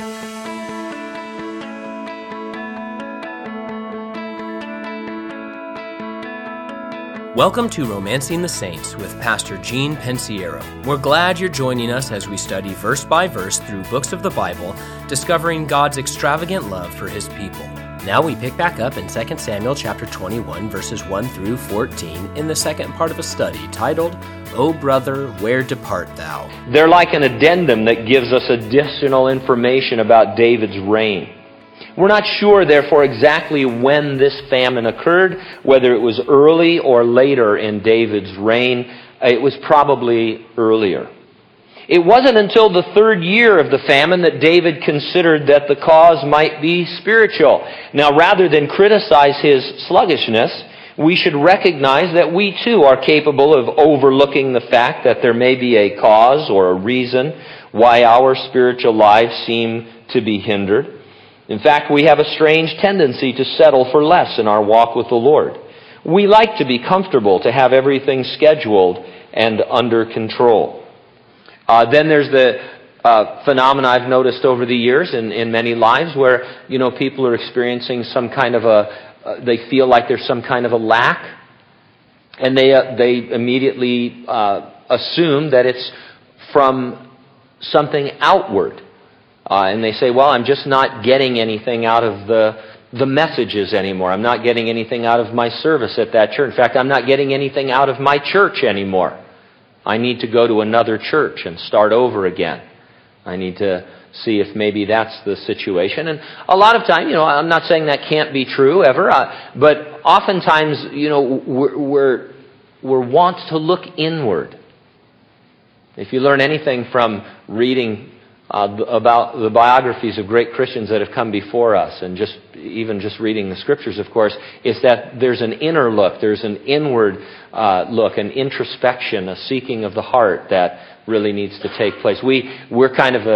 Welcome to Romancing the Saints with Pastor Gene Pensiero. We're glad you're joining us as we study verse by verse through books of the Bible, discovering God's extravagant love for His people. Now we pick back up in 2 Samuel chapter 21, verses 1 through 14, in the second part of a study titled, O Brother, Where Depart Thou? They're like an addendum that gives us additional information about David's reign. We're not sure, therefore, exactly when this famine occurred, whether it was early or later in David's reign. It was probably earlier. It wasn't until the third year of the famine that David considered that the cause might be spiritual. Now, rather than criticize his sluggishness, we should recognize that we too are capable of overlooking the fact that there may be a cause or a reason why our spiritual lives seem to be hindered. In fact, we have a strange tendency to settle for less in our walk with the Lord. We like to be comfortable, to have everything scheduled and under control. Then there's the phenomena I've noticed over the years in many lives where, people are experiencing some kind of they feel like there's some kind of a lack, and they immediately assume that it's from something outward. And they say, well, I'm just not getting anything out of the messages anymore. I'm not getting anything out of my service at that church. In fact, I'm not getting anything out of my church anymore. I need to go to another church and start over again. I need to see if maybe that's the situation. And a lot of time, I'm not saying that can't be true ever, but oftentimes, we're wont to look inward. If you learn anything from reading about the biographies of great Christians that have come before us, and even just reading the Scriptures, of course, is that there's an inner look, there's an inward look, an introspection, a seeking of the heart that really needs to take place. We're kind of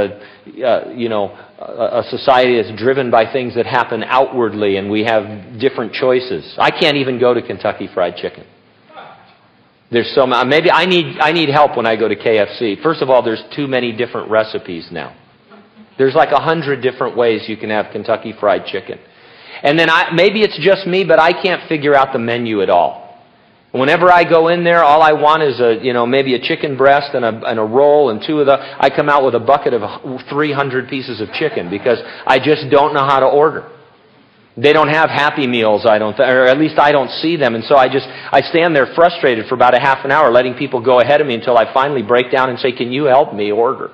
a society that's driven by things that happen outwardly, and we have different choices. I can't even go to Kentucky Fried Chicken. There's so many. Maybe I need help when I go to KFC. First of all, there's too many different recipes now. There's like 100 different ways you can have Kentucky Fried Chicken. And then maybe it's just me, but I can't figure out the menu at all. Whenever I go in there, all I want is maybe a chicken breast and a roll and I come out with a bucket of 300 pieces of chicken because I just don't know how to order. They don't have Happy Meals, or at least I don't see them. And so I stand there frustrated for about a half an hour, letting people go ahead of me until I finally break down and say, can you help me order?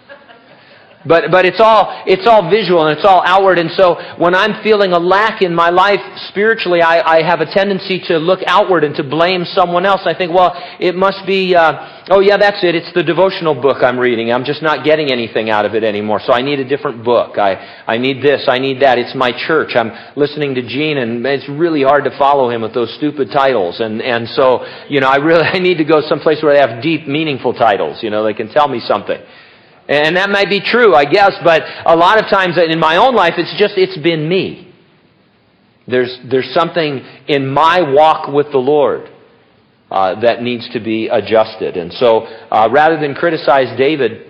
But it's all visual and it's all outward. And so when I'm feeling a lack in my life spiritually, I have a tendency to look outward and to blame someone else. I think, well, it must be, that's it. It's the devotional book I'm reading. I'm just not getting anything out of it anymore. So I need a different book. I need this. I need that. It's my church. I'm listening to Gene, and it's really hard to follow him with those stupid titles. And so, I need to go someplace where they have deep, meaningful titles. They can tell me something. And that might be true, I guess, but a lot of times in my own life, it's been me. There's something in my walk with the Lord that needs to be adjusted. And so rather than criticize David,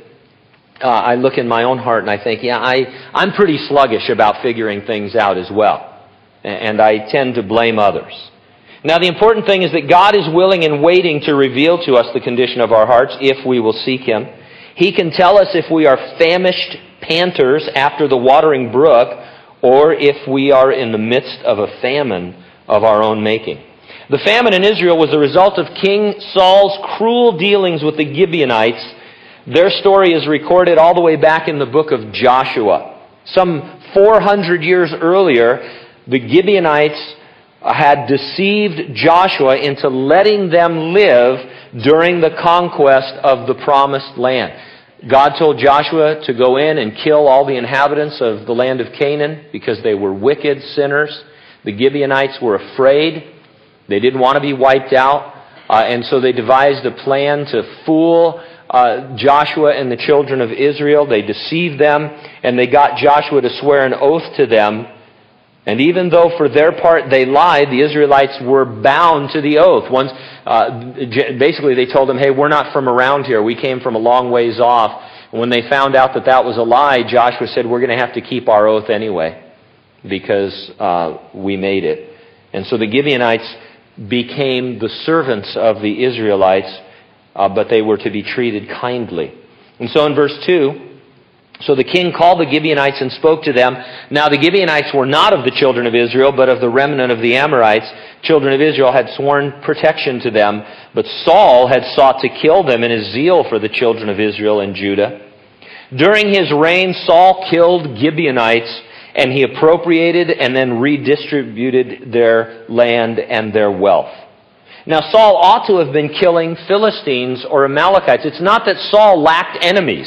I look in my own heart and I think, I'm pretty sluggish about figuring things out as well. And I tend to blame others. Now, the important thing is that God is willing and waiting to reveal to us the condition of our hearts if we will seek Him. He can tell us if we are famished panters after the watering brook, or if we are in the midst of a famine of our own making. The famine in Israel was the result of King Saul's cruel dealings with the Gibeonites. Their story is recorded all the way back in the book of Joshua. Some 400 years earlier, the Gibeonites had deceived Joshua into letting them live during the conquest of the promised land. God told Joshua to go in and kill all the inhabitants of the land of Canaan because they were wicked sinners. The Gibeonites were afraid. They didn't want to be wiped out. And so they devised a plan to fool Joshua and the children of Israel. They deceived them, and they got Joshua to swear an oath to them. And even though for their part they lied, the Israelites were bound to the oath. Basically they told them, hey, we're not from around here. We came from a long ways off. When they found out that that was a lie, Joshua said, we're going to have to keep our oath anyway because we made it. And so the Gibeonites became the servants of the Israelites, but they were to be treated kindly. And so in verse 2, so the king called the Gibeonites and spoke to them. Now the Gibeonites were not of the children of Israel, but of the remnant of the Amorites. Children of Israel had sworn protection to them, but Saul had sought to kill them in his zeal for the children of Israel and Judah. During his reign, Saul killed Gibeonites, and he appropriated and then redistributed their land and their wealth. Now Saul ought to have been killing Philistines or Amalekites. It's not that Saul lacked enemies.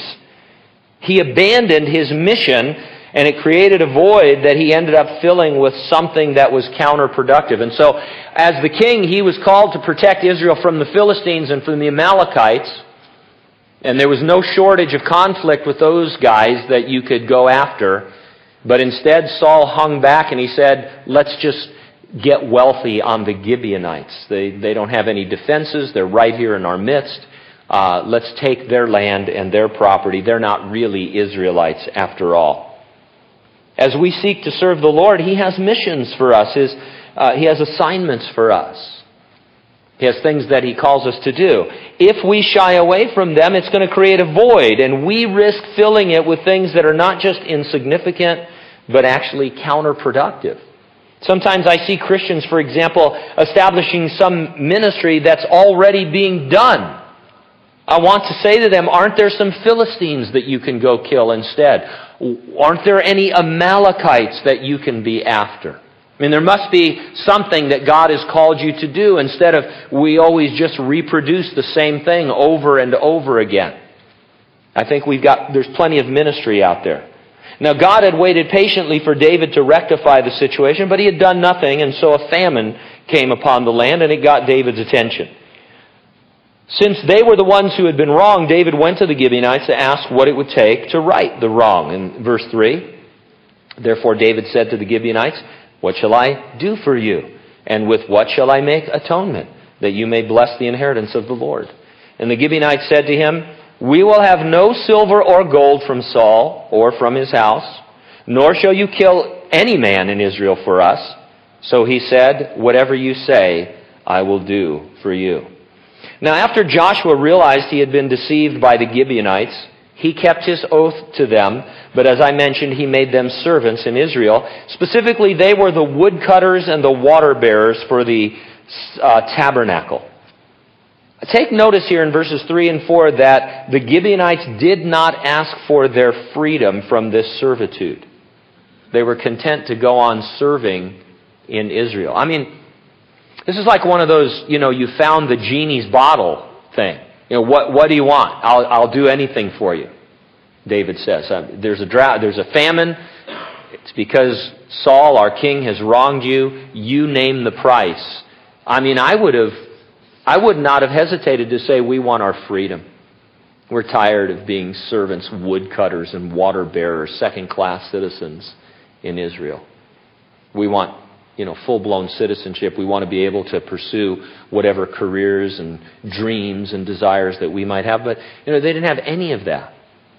He abandoned his mission, and it created a void that he ended up filling with something that was counterproductive. And so, as the king, he was called to protect Israel from the Philistines and from the Amalekites. And there was no shortage of conflict with those guys that you could go after. But instead, Saul hung back and he said, let's just get wealthy on the Gibeonites. They don't have any defenses. They're right here in our midst. Let's take their land and their property. They're not really Israelites after all. As we seek to serve the Lord, He has missions for us. He has assignments for us. He has things that He calls us to do. If we shy away from them, it's going to create a void, and we risk filling it with things that are not just insignificant, but actually counterproductive. Sometimes I see Christians, for example, establishing some ministry that's already being done. I want to say to them, aren't there some Philistines that you can go kill instead? Aren't there any Amalekites that you can be after? I mean, there must be something that God has called you to do instead of we always just reproduce the same thing over and over again. I think there's plenty of ministry out there. Now, God had waited patiently for David to rectify the situation, but he had done nothing, and so a famine came upon the land, and it got David's attention. Since they were the ones who had been wrong, David went to the Gibeonites to ask what it would take to right the wrong. In verse 3, therefore David said to the Gibeonites, what shall I do for you? And with what shall I make atonement, that you may bless the inheritance of the Lord? And the Gibeonites said to him, we will have no silver or gold from Saul or from his house, nor shall you kill any man in Israel for us. So he said, whatever you say, I will do for you. Now after Joshua realized he had been deceived by the Gibeonites, he kept his oath to them, but as I mentioned, he made them servants in Israel. Specifically, they were the woodcutters and the water bearers for the tabernacle. Take notice here in verses 3 and 4 that the Gibeonites did not ask for their freedom from this servitude. They were content to go on serving in Israel. I mean, this is like one of those, you found the genie's bottle thing. What do you want? I'll do anything for you, David says. There's a drought, there's a famine. It's because Saul, our king, has wronged you. You name the price. I mean, I would not have hesitated to say we want our freedom. We're tired of being servants, woodcutters, and water bearers, second-class citizens in Israel. We want full-blown citizenship. We want to be able to pursue whatever careers and dreams and desires that we might have. But, they didn't have any of that.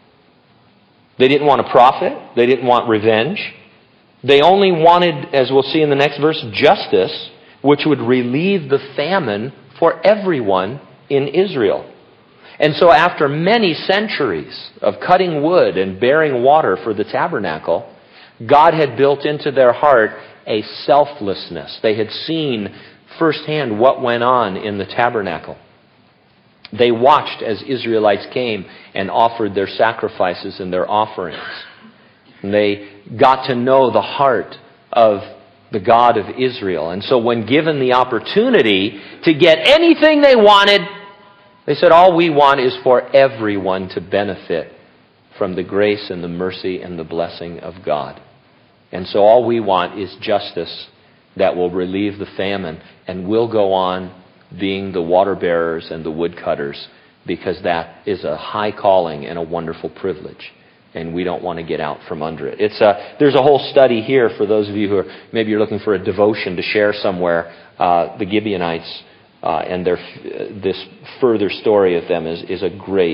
They didn't want a profit. They didn't want revenge. They only wanted, as we'll see in the next verse, justice, which would relieve the famine for everyone in Israel. And so after many centuries of cutting wood and bearing water for the tabernacle, God had built into their heart a selflessness. They had seen firsthand what went on in the tabernacle. They watched as Israelites came and offered their sacrifices and their offerings. And they got to know the heart of the God of Israel. And so when given the opportunity to get anything they wanted, they said, all we want is for everyone to benefit from the grace and the mercy and the blessing of God. And so all we want is justice that will relieve the famine, and we'll go on being the water bearers and the woodcutters, because that is a high calling and a wonderful privilege, and we don't want to get out from under it. There's a whole study here for those of you who are, maybe you're looking for a devotion to share somewhere. The Gibeonites and this further story of them is a great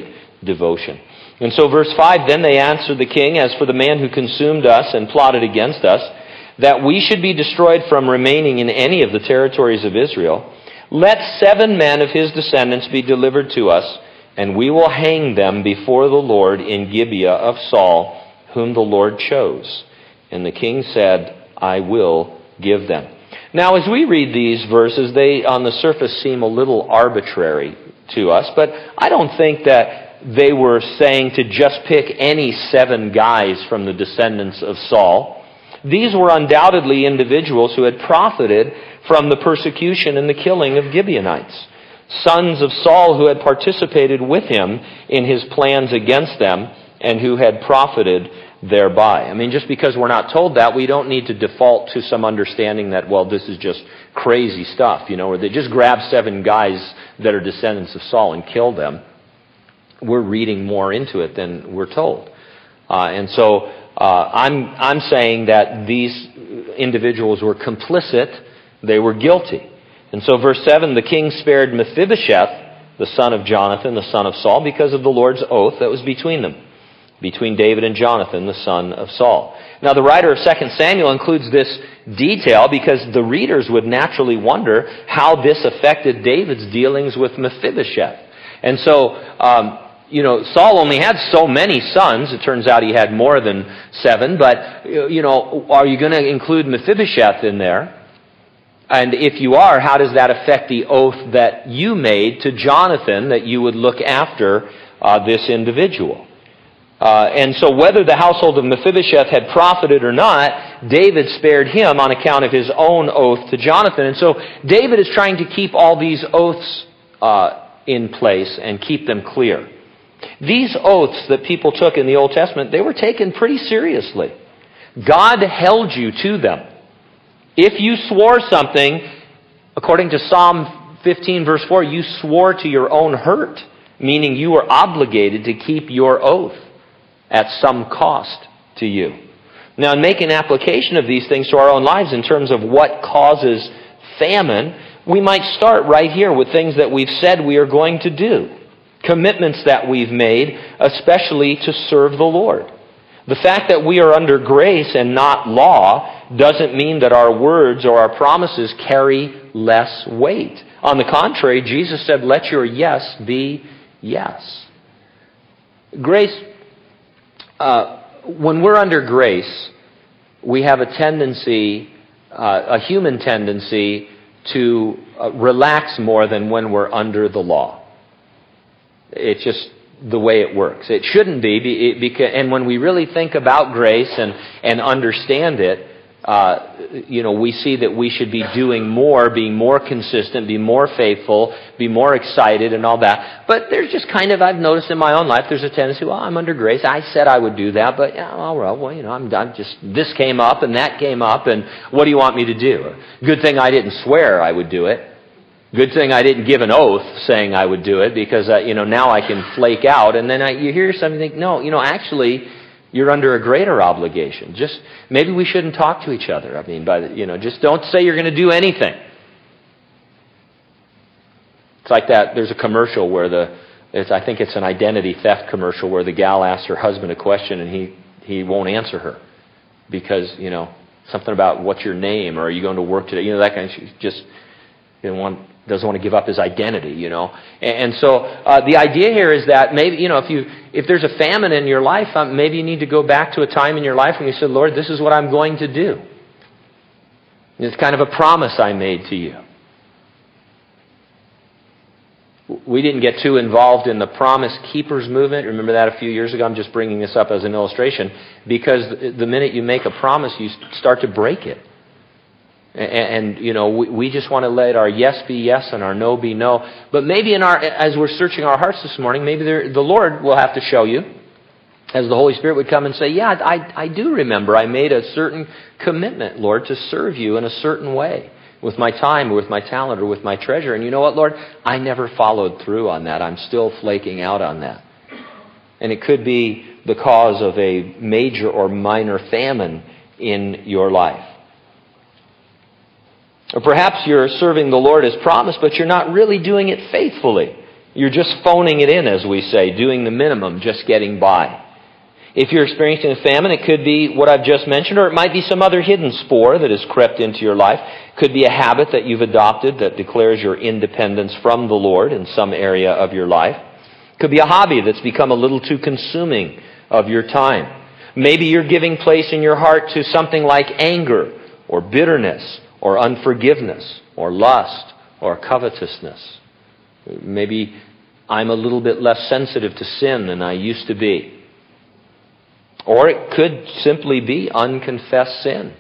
devotion. And so verse 5, then they answered the king, as for the man who consumed us and plotted against us, that we should be destroyed from remaining in any of the territories of Israel, let 7 men of his descendants be delivered to us, and we will hang them before the Lord in Gibeah of Saul, whom the Lord chose. And the king said, I will give them. Now, as we read these verses, they on the surface seem a little arbitrary to us, but I don't think that they were saying to just pick any 7 guys from the descendants of Saul. These were undoubtedly individuals who had profited from the persecution and the killing of Gibeonites, sons of Saul who had participated with him in his plans against them and who had profited thereby. I mean, just because we're not told that, we don't need to default to some understanding that, well, this is just crazy stuff, or they just grab 7 guys that are descendants of Saul and kill them. We're reading more into it than we're told. And so I'm saying that these individuals were complicit. They were guilty. And so verse 7, the king spared Mephibosheth, the son of Jonathan, the son of Saul, because of the Lord's oath that was between them, between David and Jonathan, the son of Saul. Now, the writer of 2 Samuel includes this detail because the readers would naturally wonder how this affected David's dealings with Mephibosheth. And so, Saul only had so many sons. It turns out he had more than 7. But, are you going to include Mephibosheth in there? And if you are, how does that affect the oath that you made to Jonathan that you would look after this individual? And so whether the household of Mephibosheth had profited or not, David spared him on account of his own oath to Jonathan. And so David is trying to keep all these oaths in place and keep them clear. These oaths that people took in the Old Testament, they were taken pretty seriously. God held you to them. If you swore something, according to Psalm 15 verse 4, you swore to your own hurt, meaning you were obligated to keep your oath at some cost to you. Now, in making application of these things to our own lives in terms of what causes famine, we might start right here with things that we've said we are going to do. Commitments that we've made, especially to serve the Lord. The fact that we are under grace and not law doesn't mean that our words or our promises carry less weight. On the contrary, Jesus said, let your yes be yes. Grace, when we're under grace, we have a tendency, a human tendency, to relax more than when we're under the law. It's just the way it works. It shouldn't be, because, and when we really think about grace and understand it, we see that we should be doing more, being more consistent, be more faithful, be more excited and all that. But there's just I've noticed in my own life, there's a tendency, well, I'm under grace. I said I would do that, but I'm just, this came up and that came up, and what do you want me to do? Good thing I didn't swear I would do it. Good thing I didn't give an oath saying I would do it, because, now I can flake out. And then you hear something and think, no, actually, you're under a greater obligation. Just, maybe we shouldn't talk to each other. I mean, just don't say you're going to do anything. It's like that, there's a commercial where I think it's an identity theft commercial where the gal asks her husband a question and he won't answer her. Because, something about what's your name, or are you going to work today? That kind of, she just doesn't want to give up his identity, And so the idea here is that maybe, if there's a famine in your life, maybe you need to go back to a time in your life when you said, Lord, this is what I'm going to do. It's kind of a promise I made to you. We didn't get too involved in the Promise Keepers movement. Remember that a few years ago? I'm just bringing this up as an illustration, because the minute you make a promise, you start to break it. And we just want to let our yes be yes and our no be no. But maybe as we're searching our hearts this morning, maybe the Lord will have to show you, as the Holy Spirit would come and say, yeah, I do remember I made a certain commitment, Lord, to serve you in a certain way, with my time or with my talent or with my treasure. And you know what, Lord? I never followed through on that. I'm still flaking out on that. And it could be the cause of a major or minor famine in your life. Or perhaps you're serving the Lord as promised, but you're not really doing it faithfully. You're just phoning it in, as we say, doing the minimum, just getting by. If you're experiencing a famine, it could be what I've just mentioned, or it might be some other hidden spore that has crept into your life. It could be a habit that you've adopted that declares your independence from the Lord in some area of your life. It could be a hobby that's become a little too consuming of your time. Maybe you're giving place in your heart to something like anger, or bitterness, or unforgiveness, or lust, or covetousness. Maybe I'm a little bit less sensitive to sin than I used to be. Or it could simply be unconfessed sin.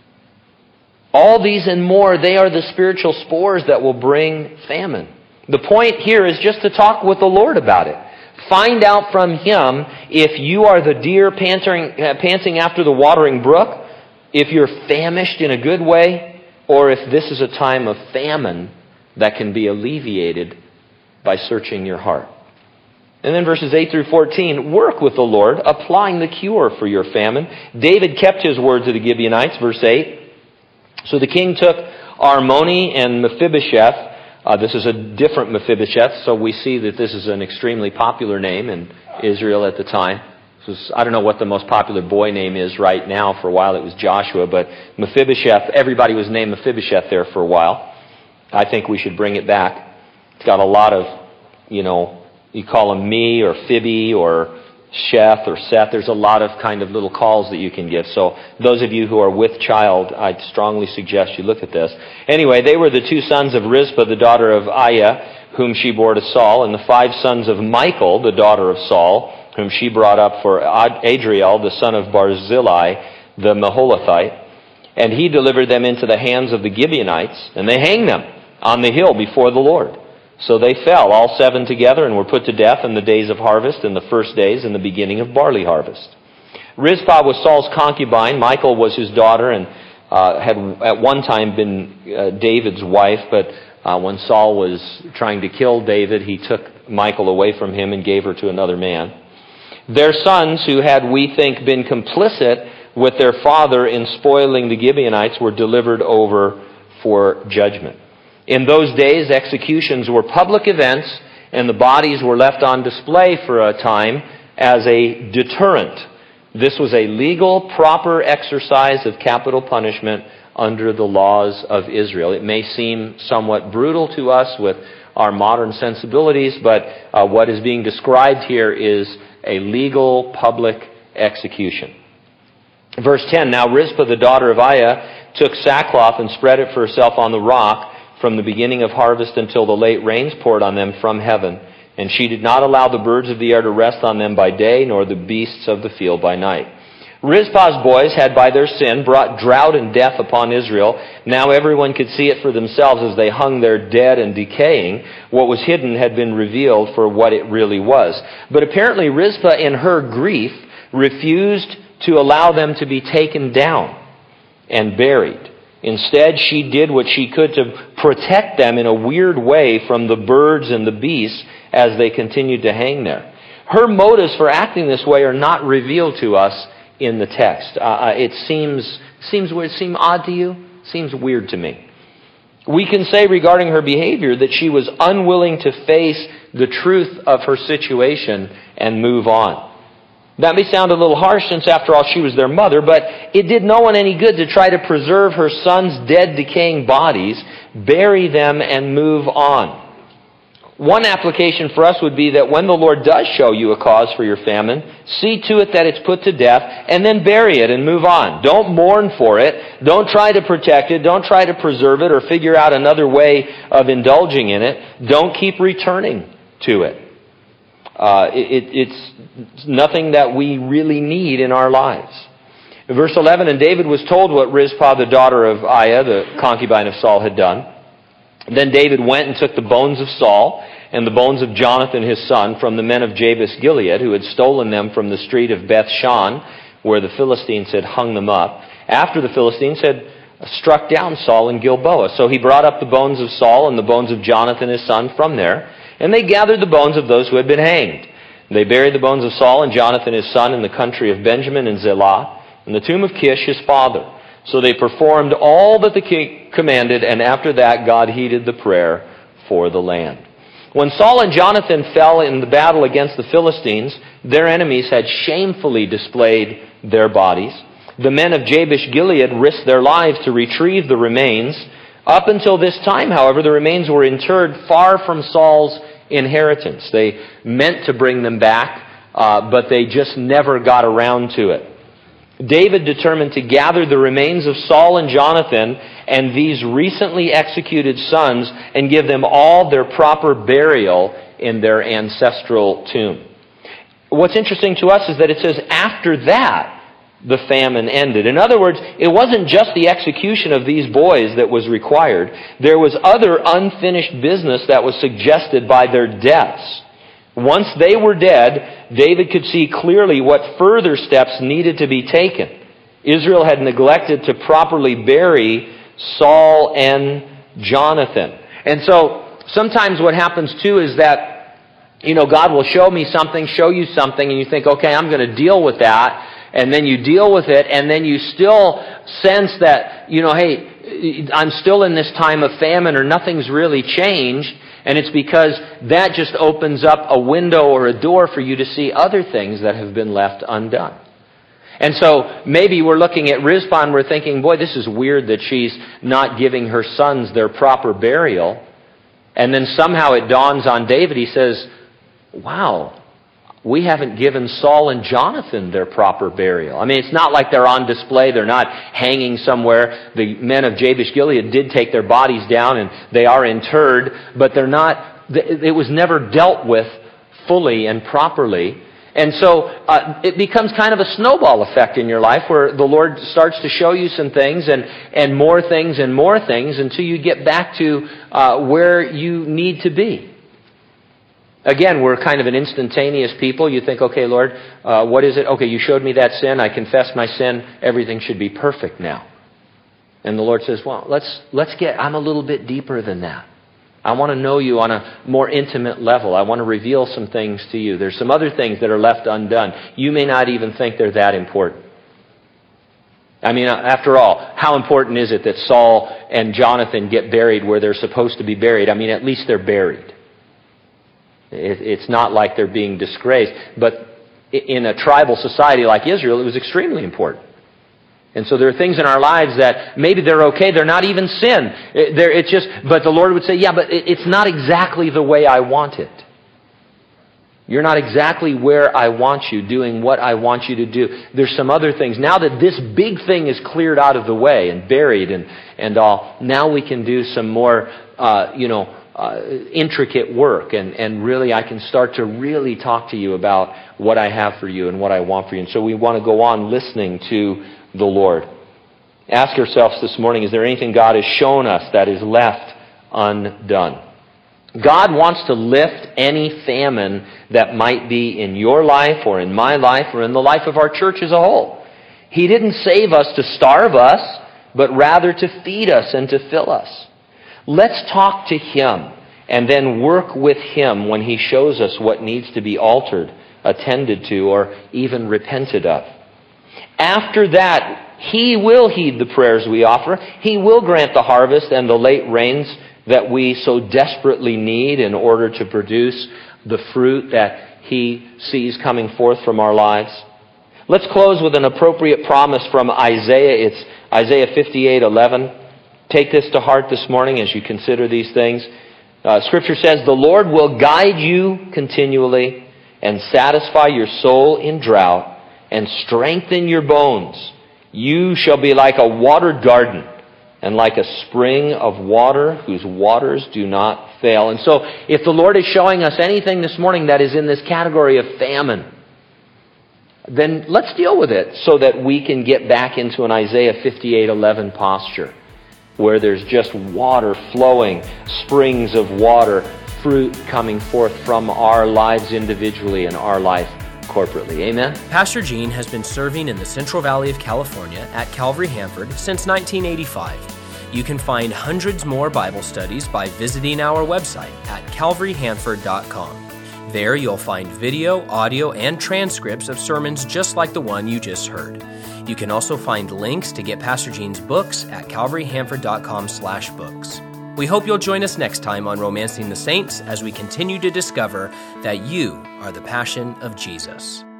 All these and more, they are the spiritual spores that will bring famine. The point here is just to talk with the Lord about it. Find out from Him if you are the deer panting after the watering brook, if you're famished in a good way, or if this is a time of famine that can be alleviated by searching your heart. And then verses 8 through 14, work with the Lord, applying the cure for your famine. David kept his word to the Gibeonites, verse 8. So the king took Armoni and Mephibosheth. This is a different Mephibosheth, so we see that this is an extremely popular name in Israel at the time. I don't know what the most popular boy name is right now. For a while it was Joshua, but Mephibosheth, everybody was named Mephibosheth there for a while. I think we should bring it back. It's got a lot of, you call him me or Phoebe or Sheth or Seth. There's a lot of kind of little calls that you can give. So those of you who are with child, I'd strongly suggest you look at this. Anyway, they were the two sons of Rizpah, the daughter of Aiah, whom she bore to Saul, and the 5 sons of Michal, the daughter of Saul, whom she brought up for Adriel, the son of Barzillai, the Maholathite. And he delivered them into the hands of the Gibeonites, and they hanged them on the hill before the Lord. So they fell, all 7 together, and were put to death in the days of harvest, in the first days, in the beginning of barley harvest. Rizpah was Saul's concubine. Michal was his daughter, and had at one time been David's wife, but when Saul was trying to kill David, he took Michal away from him and gave her to another man. Their sons, who had, we think, been complicit with their father in spoiling the Gibeonites, were delivered over for judgment. In those days, executions were public events, and the bodies were left on display for a time as a deterrent. This was a legal, proper exercise of capital punishment under the laws of Israel. It may seem somewhat brutal to us with our modern sensibilities, but what is being described here is a legal, public execution. Verse 10, now Rizpah, the daughter of Aiah, took sackcloth and spread it for herself on the rock from the beginning of harvest until the late rains poured on them from heaven. And she did not allow the birds of the air to rest on them by day, nor the beasts of the field by night. Rizpah's boys had by their sin brought drought and death upon Israel. Now everyone could see it for themselves as they hung there dead and decaying. What was hidden had been revealed for what it really was. But apparently Rizpah, in her grief, refused to allow them to be taken down and buried. Instead, she did what she could to protect them in a weird way from the birds and the beasts as they continued to hang there. Her motives for acting this way are not revealed to us in the text. It seems weird. Seem odd to you? Seems weird to me. We can say regarding her behavior that she was unwilling to face the truth of her situation and move on. That may sound a little harsh since, after all, she was their mother, but it did no one any good to try to preserve her son's dead, decaying bodies, bury them, and move on. One application for us would be that when the Lord does show you a cause for your famine, see to it that it's put to death, and then bury it and move on. Don't mourn for it. Don't try to protect it. Don't try to preserve it or figure out another way of indulging in it. Don't keep returning to it. It's nothing that we really need in our lives. In verse 11, and David was told what Rizpah, the daughter of Aiah, the concubine of Saul, had done. Then David went and took the bones of Saul and the bones of Jonathan his son from the men of Jabesh Gilead, who had stolen them from the street of Beth-shan, where the Philistines had hung them up, after the Philistines had struck down Saul in Gilboa. So he brought up the bones of Saul and the bones of Jonathan his son from there, and they gathered the bones of those who had been hanged. They buried the bones of Saul and Jonathan his son in the country of Benjamin and Zelah, in the tomb of Kish his father. So they performed all that the king commanded, and after that God heeded the prayer for the land. When Saul and Jonathan fell in the battle against the Philistines, their enemies had shamefully displayed their bodies. The men of Jabesh-Gilead risked their lives to retrieve the remains. Up until this time, however, the remains were interred far from Saul's inheritance. They meant to bring them back, but they just never got around to it. David determined to gather the remains of Saul and Jonathan and these recently executed sons and give them all their proper burial in their ancestral tomb. What's interesting to us is that it says after that, the famine ended. In other words, it wasn't just the execution of these boys that was required. There was other unfinished business that was suggested by their deaths. Once they were dead, David could see clearly what further steps needed to be taken. Israel had neglected to properly bury Saul and Jonathan. And so sometimes what happens too is that, God will show you something, and you think, okay, I'm going to deal with that. And then you deal with it, and then you still sense that, hey, I'm still in this time of famine, or nothing's really changed. And it's because that just opens up a window or a door for you to see other things that have been left undone. And so maybe we're looking at Rizpah and we're thinking, boy, this is weird that she's not giving her sons their proper burial. And then somehow it dawns on David, he says, wow, we haven't given Saul and Jonathan their proper burial. I mean, it's not like they're on display. They're not hanging somewhere. The men of Jabesh-Gilead did take their bodies down and they are interred, but they're not. It was never dealt with fully and properly. And so it becomes kind of a snowball effect in your life where the Lord starts to show you some things and more things and more things until you get back to where you need to be. Again, we're kind of an instantaneous people. You think, okay, Lord, what is it? Okay, you showed me that sin. I confess my sin. Everything should be perfect now. And the Lord says, well, I'm a little bit deeper than that. I want to know you on a more intimate level. I want to reveal some things to you. There's some other things that are left undone. You may not even think they're that important. I mean, after all, how important is it that Saul and Jonathan get buried where they're supposed to be buried? I mean, at least they're buried. It's not like they're being disgraced. But in a tribal society like Israel, it was extremely important. And so there are things in our lives that maybe they're okay, they're not even sin. But the Lord would say, yeah, but it's not exactly the way I want it. You're not exactly where I want you, doing what I want you to do. There's some other things. Now that this big thing is cleared out of the way and buried and all, now we can do some more, intricate work, and really I can start to really talk to you about what I have for you and what I want for you. And so we want to go on listening to the Lord. Ask yourselves this morning, is there anything God has shown us that is left undone? God wants to lift any famine that might be in your life or in my life or in the life of our church as a whole. He didn't save us to starve us, but rather to feed us and to fill us. Let's talk to Him and then work with Him when He shows us what needs to be altered, attended to, or even repented of. After that, He will heed the prayers we offer. He will grant the harvest and the late rains that we so desperately need in order to produce the fruit that He sees coming forth from our lives. Let's close with an appropriate promise from Isaiah. It's Isaiah 58:11. Take this to heart this morning as you consider these things. Scripture says, the Lord will guide you continually and satisfy your soul in drought and strengthen your bones. You shall be like a watered garden and like a spring of water whose waters do not fail. And so if the Lord is showing us anything this morning that is in this category of famine, then let's deal with it so that we can get back into an Isaiah 58:11 posture, where there's just water flowing, springs of water, fruit coming forth from our lives individually and our life corporately. Amen? Pastor Gene has been serving in the Central Valley of California at Calvary Hanford since 1985. You can find hundreds more Bible studies by visiting our website at calvaryhanford.com. There you'll find video, audio, and transcripts of sermons just like the one you just heard. You can also find links to get Pastor Gene's books at calvaryhanford.com/books. We hope you'll join us next time on Romancing the Saints as we continue to discover that you are the passion of Jesus.